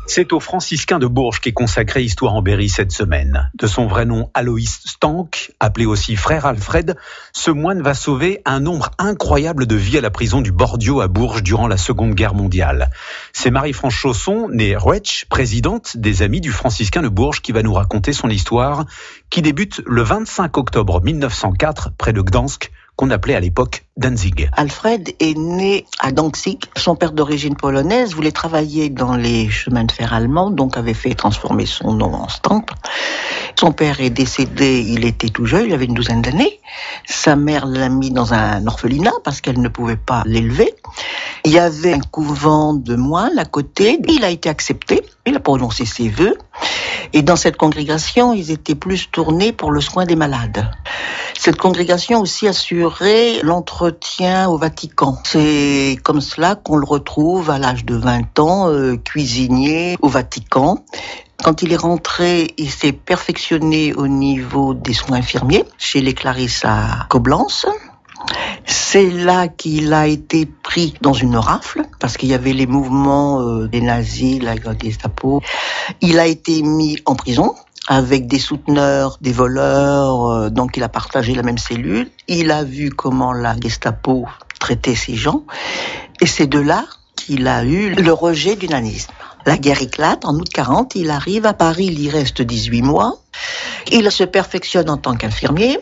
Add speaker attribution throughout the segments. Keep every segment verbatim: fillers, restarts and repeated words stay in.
Speaker 1: C'est aux franciscains de Bourges qu'est consacrée Histoire en Berry cette semaine. De son vrai nom Aloïs Stank, appelé aussi frère Alfred, ce moine va sauver un nombre incroyable de vies à la prison du Bordio à Bourges durant la Seconde Guerre mondiale. C'est Marie-France Chausson, née Ruetsch, présidente des Amis du franciscain de Bourges, qui va nous raconter son histoire, qui débute le vingt-cinq octobre mille neuf cent quatre, près de Gdansk, qu'on appelait à l'époque Danzig.
Speaker 2: Alfred est né à Danzig. Son père d'origine polonaise voulait travailler dans les chemins de fer allemands, donc avait fait transformer son nom en Stank. Son père est décédé, il était tout jeune, il avait une douzaine d'années. Sa mère l'a mis dans un orphelinat parce qu'elle ne pouvait pas l'élever. Il y avait un couvent de moines à côté. Il a été accepté, il a prononcé ses vœux. Et dans cette congrégation, ils étaient plus tournés pour le soin des malades. Cette congrégation aussi assurait l'entretien au Vatican. C'est comme cela qu'on le retrouve à l'âge de vingt ans, euh, cuisinier au Vatican. Quand il est rentré, il s'est perfectionné au niveau des soins infirmiers chez les Clarisses à Coblence. C'est là qu'il a été pris dans une rafle, parce qu'il y avait les mouvements euh, des nazis, la Gestapo. Il a été mis en prison avec des souteneurs, des voleurs, euh, donc il a partagé la même cellule. Il a vu comment la Gestapo traitait ces gens, et c'est de là qu'il a eu le rejet du nazisme. La guerre éclate, en août quarante, il arrive à Paris, il y reste dix-huit mois. Il se perfectionne en tant qu'infirmier.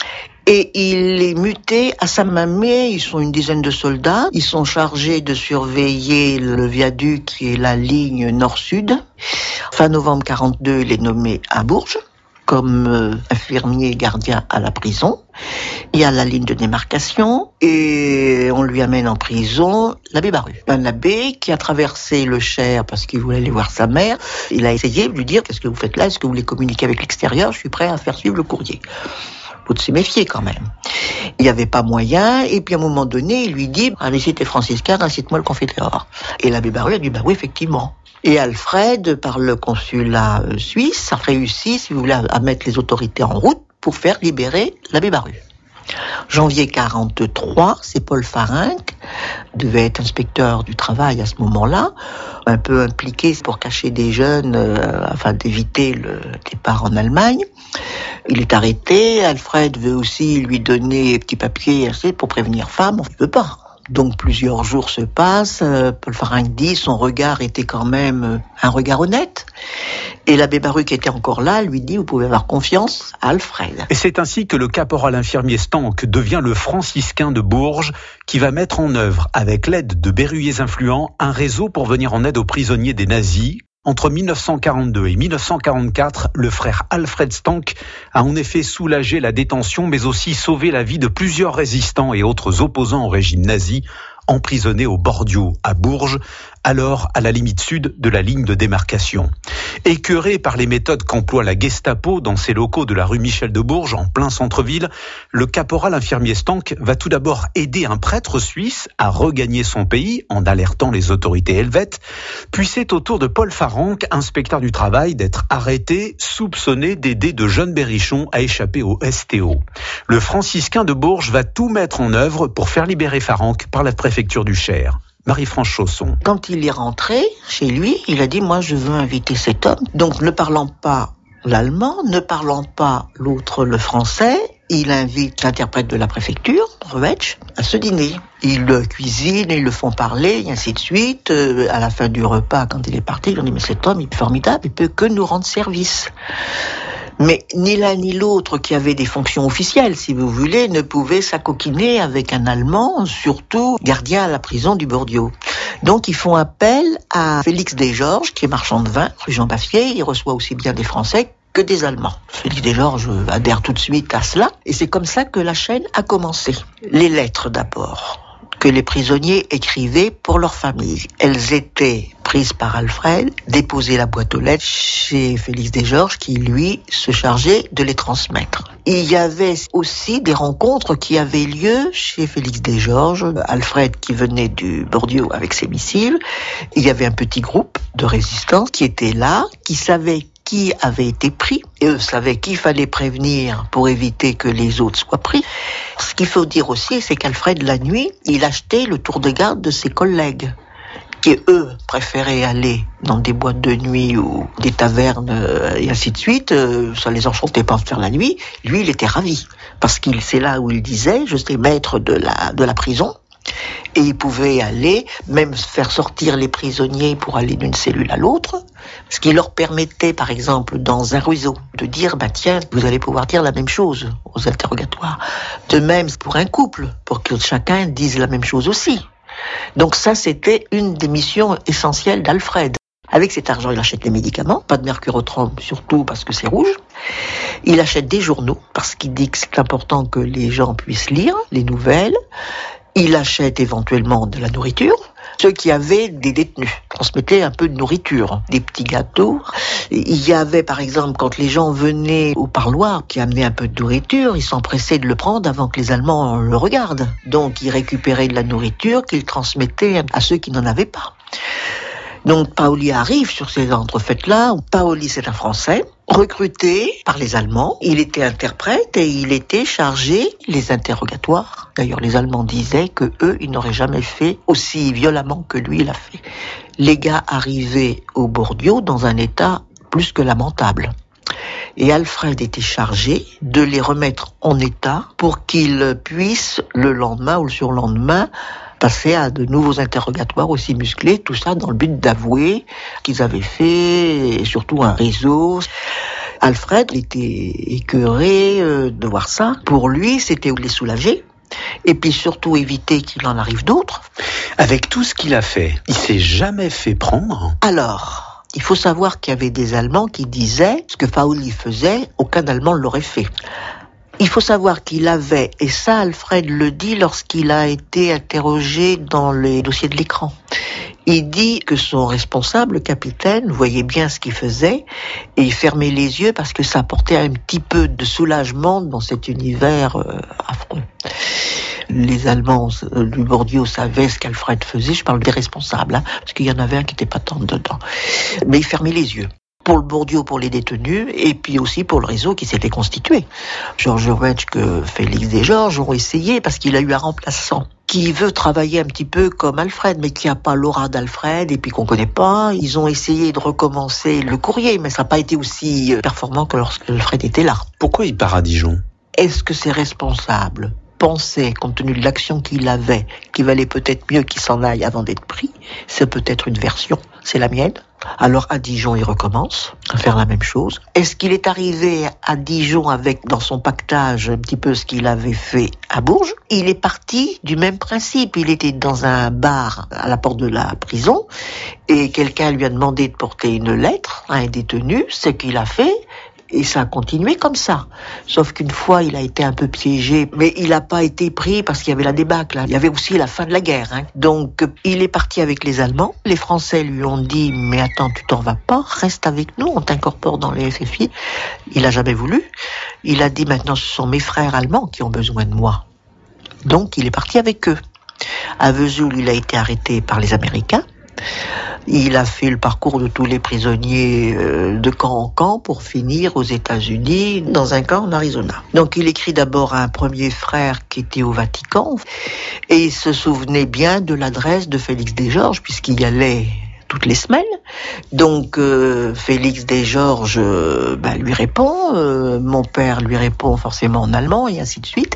Speaker 2: Et il est muté à Saint-Mamé, ils sont une dizaine de soldats, ils sont chargés de surveiller le viaduc qui est la ligne nord-sud. Fin novembre quarante-deux, il est nommé à Bourges comme euh, infirmier gardien à la prison. Il y a la ligne de démarcation et on lui amène en prison l'abbé Baru. Un abbé qui a traversé le Cher parce qu'il voulait aller voir sa mère. Il a essayé de lui dire « Qu'est-ce que vous faites là? Est-ce que vous voulez communiquer avec l'extérieur? Je suis prêt à faire suivre le courrier. » Faut se méfier quand même. Il n'y avait pas moyen, et puis à un moment donné, il lui dit « Allez, si t'es franciscain, incite-moi le confédérat. » Et l'abbé Baru a dit « Bah oui, effectivement. » Et Alfred, par le consulat suisse, a réussi, si vous voulez, à mettre les autorités en route pour faire libérer l'abbé Baru. Janvier quarante-trois, c'est Paul Farinck, devait être inspecteur du travail à ce moment-là, un peu impliqué pour cacher des jeunes euh, afin d'éviter le départ en Allemagne. Il est arrêté, Alfred veut aussi lui donner des petits papiers pour prévenir femme, on ne peut pas. Donc plusieurs jours se passent, Paul Farinck dit son regard était quand même un regard honnête. Et l'abbé Baru qui était encore là lui dit « Vous pouvez avoir confiance à Alfred ».
Speaker 1: Et c'est ainsi que le caporal infirmier Stank devient le franciscain de Bourges qui va mettre en œuvre, avec l'aide de berruyers influents, un réseau pour venir en aide aux prisonniers des nazis. Entre mille neuf cent quarante-deux et mille neuf cent quarante-quatre, le frère Alfred Stank a en effet soulagé la détention, mais aussi sauvé la vie de plusieurs résistants et autres opposants au régime nazi, emprisonnés au Bordio, à Bourges, alors à la limite sud de la ligne de démarcation. Écœuré par les méthodes qu'emploie la Gestapo dans ses locaux de la rue Michel de Bourges, en plein centre-ville, le caporal infirmier Stank va tout d'abord aider un prêtre suisse à regagner son pays en alertant les autorités helvètes, puis c'est au tour de Paul Farinck, inspecteur du travail, d'être arrêté, soupçonné d'aider de jeunes berrichons à échapper au S T O. Le franciscain de Bourges va tout mettre en œuvre pour faire libérer Farinck par la préfecture du Cher. Marie-France Chausson.
Speaker 2: Quand il est rentré chez lui, il a dit « Moi, je veux inviter cet homme. » Donc, ne parlant pas l'allemand, ne parlant pas l'autre le français, il invite l'interprète de la préfecture, Ruetsch, à ce dîner. Ils le cuisinent, ils le font parler, et ainsi de suite. Euh, à la fin du repas, quand il est parti, ils ont dit « Mais cet homme, il est formidable, il peut que nous rendre service. » Mais ni l'un ni l'autre, qui avait des fonctions officielles, si vous voulez, ne pouvait s'acoquiner avec un Allemand, surtout gardien à la prison du Bordio. Donc ils font appel à Félix Desgeorges, qui est marchand de vin, rue Jean Baffier. Il reçoit aussi bien des Français que des Allemands. Félix Desgeorges adhère tout de suite à cela, et c'est comme ça que la chaîne a commencé. Les lettres d'abord, que les prisonniers écrivaient pour leur famille. Elles étaient prises par Alfred, déposées la boîte aux lettres chez Félix Desgeorges, qui lui se chargeait de les transmettre. Il y avait aussi des rencontres qui avaient lieu chez Félix Desgeorges, Alfred qui venait du Bordio avec ses missiles. Il y avait un petit groupe de résistants qui était là, qui savaient qui avait été pris, et eux savaient qu'il fallait prévenir pour éviter que les autres soient pris. Ce qu'il faut dire aussi, c'est qu'Alfred, la nuit, il achetait le tour de garde de ses collègues. qui eux préféraient aller dans des boîtes de nuit ou des tavernes euh, et ainsi de suite, euh, ça les enchantait pas de faire la nuit. Lui, il était ravi parce qu'il c'est là où il disait, je suis maître de la de la prison. Et il pouvait aller, même faire sortir les prisonniers pour aller d'une cellule à l'autre, ce qui leur permettait, par exemple, dans un ruisseau, de dire, bah tiens, vous allez pouvoir dire la même chose aux interrogatoires. De même pour un couple, pour que chacun dise la même chose aussi. Donc ça, c'était une des missions essentielles d'Alfred. Avec cet argent, il achète les médicaments, pas de mercurochrome, surtout parce que c'est rouge. Il achète des journaux, parce qu'il dit que c'est important que les gens puissent lire les nouvelles. Il achète éventuellement de la nourriture. Ceux qui avaient des détenus transmettaient un peu de nourriture, des petits gâteaux. Il y avait, par exemple, quand les gens venaient au parloir, qui amenaient un peu de nourriture, ils s'empressaient de le prendre avant que les Allemands le regardent. Donc, ils récupéraient de la nourriture qu'ils transmettaient à ceux qui n'en avaient pas. Donc Paoli arrive sur ces entrefaites-là. Paoli, c'est un Français, recruté par les Allemands. Il était interprète et il était chargé les interrogatoires. D'ailleurs, les Allemands disaient que eux, ils n'auraient jamais fait aussi violemment que lui l'a fait. Les gars arrivaient au Bordio dans un état plus que lamentable. Et Alfred était chargé de les remettre en état pour qu'ils puissent, le lendemain ou le surlendemain, passer à de nouveaux interrogatoires aussi musclés, tout ça dans le but d'avouer qu'ils avaient fait, et surtout un réseau. Alfred était écœuré de voir ça. Pour lui, c'était les soulager, et puis surtout éviter qu'il en arrive d'autres.
Speaker 1: Avec tout ce qu'il a fait, il s'est jamais fait prendre ?
Speaker 2: Alors, il faut savoir qu'il y avait des Allemands qui disaient ce que Paoli faisait, aucun Allemand ne l'aurait fait. Il faut savoir qu'il avait, et ça Alfred le dit lorsqu'il a été interrogé dans les dossiers de l'écran, il dit que son responsable, le capitaine, voyait bien ce qu'il faisait et il fermait les yeux parce que ça apportait un petit peu de soulagement dans cet univers euh, affreux. Les Allemands euh, du Bordio savaient ce qu'Alfred faisait, je parle des responsables, hein, parce qu'il y en avait un qui n'était pas tant dedans. Mais il fermait les yeux. Pour le Bordio, pour les détenus, et puis aussi pour le réseau qui s'était constitué. Georges Wetschke, Félix Desgeorges ont essayé, parce qu'il a eu un remplaçant qui veut travailler un petit peu comme Alfred, mais qui n'a pas l'aura d'Alfred, et puis qu'on ne connaît pas. Ils ont essayé de recommencer le courrier, mais ça n'a pas été aussi performant que lorsque Alfred était là.
Speaker 1: Pourquoi il part à Dijon ?
Speaker 2: Est-ce que c'est responsable ? Pensait, compte tenu de l'action qu'il avait, qu'il valait peut-être mieux qu'il s'en aille avant d'être pris, c'est peut-être une version, c'est la mienne. Alors à Dijon, il recommence à faire la même chose. Est-ce qu'il est arrivé à Dijon avec, dans son pactage, un petit peu ce qu'il avait fait à Bourges ? Il est parti du même principe. Il était dans un bar à la porte de la prison et quelqu'un lui a demandé de porter une lettre à un détenu, ce qu'il a fait. Et ça a continué comme ça. Sauf qu'une fois, il a été un peu piégé, mais il n'a pas été pris parce qu'il y avait la débâcle. Hein. Il y avait aussi la fin de la guerre. Hein. Donc, il est parti avec les Allemands. Les Français lui ont dit « Mais attends, tu t'en vas pas, reste avec nous, on t'incorpore dans les F F I ». Il n'a jamais voulu. Il a dit « Maintenant, ce sont mes frères allemands qui ont besoin de moi ». Donc, il est parti avec eux. À Vesoul, il a été arrêté par les Américains. Il a fait le parcours de tous les prisonniers de camp en camp pour finir aux États-Unis dans un camp en Arizona. Donc il écrit d'abord à un premier frère qui était au Vatican et il se souvenait bien de l'adresse de Félix Desgeorges puisqu'il y allait toutes les semaines. Donc euh, Félix Desgeorges euh, bah, lui répond, euh, mon père lui répond forcément en allemand et ainsi de suite.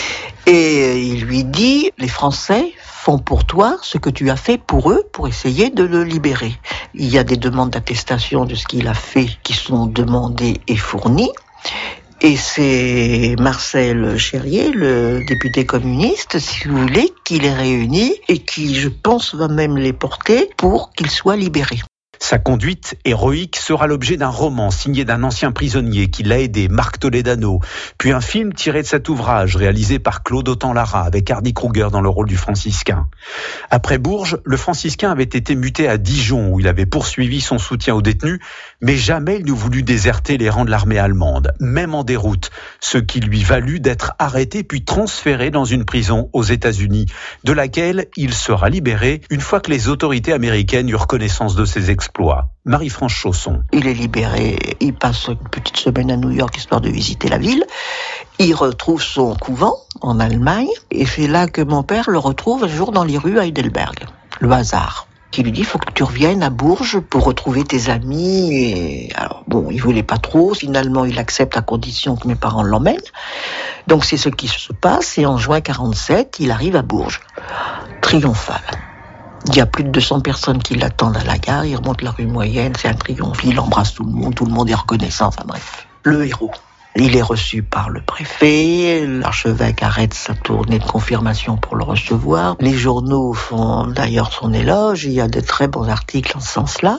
Speaker 2: Et il lui dit, les Français font pour toi ce que tu as fait pour eux pour essayer de le libérer. Il y a des demandes d'attestation de ce qu'il a fait qui sont demandées et fournies. Et c'est Marcel Chérier, le député communiste, si vous voulez, qui les réunit et qui, je pense, va même les porter pour qu'ils soient libérés.
Speaker 1: Sa conduite héroïque sera l'objet d'un roman signé d'un ancien prisonnier qui l'a aidé, Marc Toledano, puis un film tiré de cet ouvrage réalisé par Claude Autant-Lara avec Hardy Kruger dans le rôle du franciscain. Après Bourges, le franciscain avait été muté à Dijon où il avait poursuivi son soutien aux détenus, mais jamais il ne voulut déserter les rangs de l'armée allemande, même en déroute, ce qui lui valut d'être arrêté puis transféré dans une prison aux États-Unis, de laquelle il sera libéré une fois que les autorités américaines eurent connaissance de ses exploits. Marie-France Chausson.
Speaker 2: Il est libéré, il passe une petite semaine à New York histoire de visiter la ville. Il retrouve son couvent en Allemagne et c'est là que mon père le retrouve un jour dans les rues à Heidelberg. Le hasard. qui lui dit « faut que tu reviennes à Bourges pour retrouver tes amis ». Et alors bon, il voulait pas trop. Finalement, il accepte à condition que mes parents l'emmènent. Donc c'est ce qui se passe. Et en juin quarante-sept, il arrive à Bourges, triomphal. Il y a plus de deux cents personnes qui l'attendent à la gare. Il remonte la rue Moyenne, c'est un triomphe. Il embrasse tout le monde, tout le monde est reconnaissant. Enfin bref, le héros. Il est reçu par le préfet, l'archevêque arrête sa tournée de confirmation pour le recevoir. Les journaux font d'ailleurs son éloge, il y a de très bons articles en ce sens-là.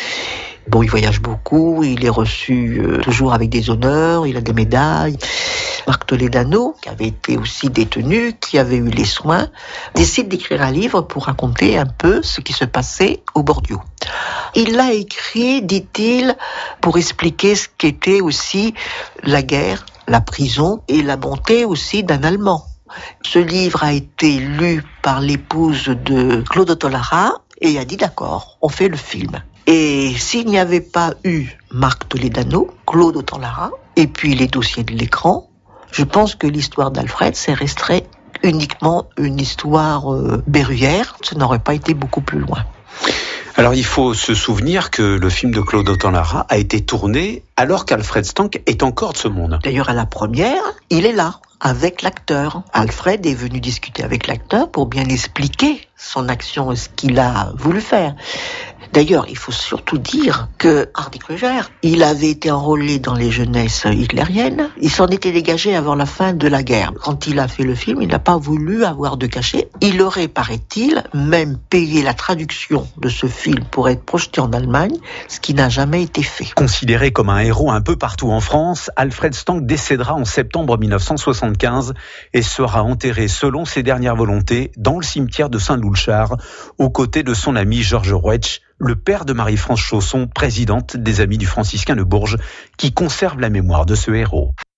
Speaker 2: Bon, il voyage beaucoup, il est reçu euh, toujours avec des honneurs, il a des médailles. Marc Toledano, qui avait été aussi détenu, qui avait eu les soins, décide d'écrire un livre pour raconter un peu ce qui se passait au Bordio. Il l'a écrit, dit-il, pour expliquer ce qu'était aussi la guerre, la prison et la bonté aussi d'un Allemand. Ce livre a été lu par l'épouse de Claude Ottollara et a dit d'accord, on fait le film. Et s'il n'y avait pas eu Marc Toledano, Claude Ottollara, et puis les dossiers de l'écran, je pense que l'histoire d'Alfred s'est restreinte uniquement une histoire euh, berruyère. Ça n'aurait pas été beaucoup plus loin.
Speaker 1: Alors il faut se souvenir que le film de Claude Ottollara a été tourné alors qu'Alfred Stank est encore de ce monde.
Speaker 2: D'ailleurs, à la première, il est là, avec l'acteur. Alfred est venu discuter avec l'acteur pour bien expliquer son action et ce qu'il a voulu faire. D'ailleurs, il faut surtout dire que Hardy Krüger, il avait été enrôlé dans les jeunesses hitlériennes. Il s'en était dégagé avant la fin de la guerre. Quand il a fait le film, il n'a pas voulu avoir de cachet. Il aurait, paraît-il, même payé la traduction de ce film pour être projeté en Allemagne, ce qui n'a jamais été fait.
Speaker 1: Considéré comme un héros un peu partout en France, Alfred Stank décédera en septembre mille neuf cent soixante-quinze et sera enterré selon ses dernières volontés dans le cimetière de Saint-Loulchard, aux côtés de son ami Georges Rouetsch, le père de Marie-France Chausson, présidente des Amis du Franciscain de Bourges, qui conserve la mémoire de ce héros.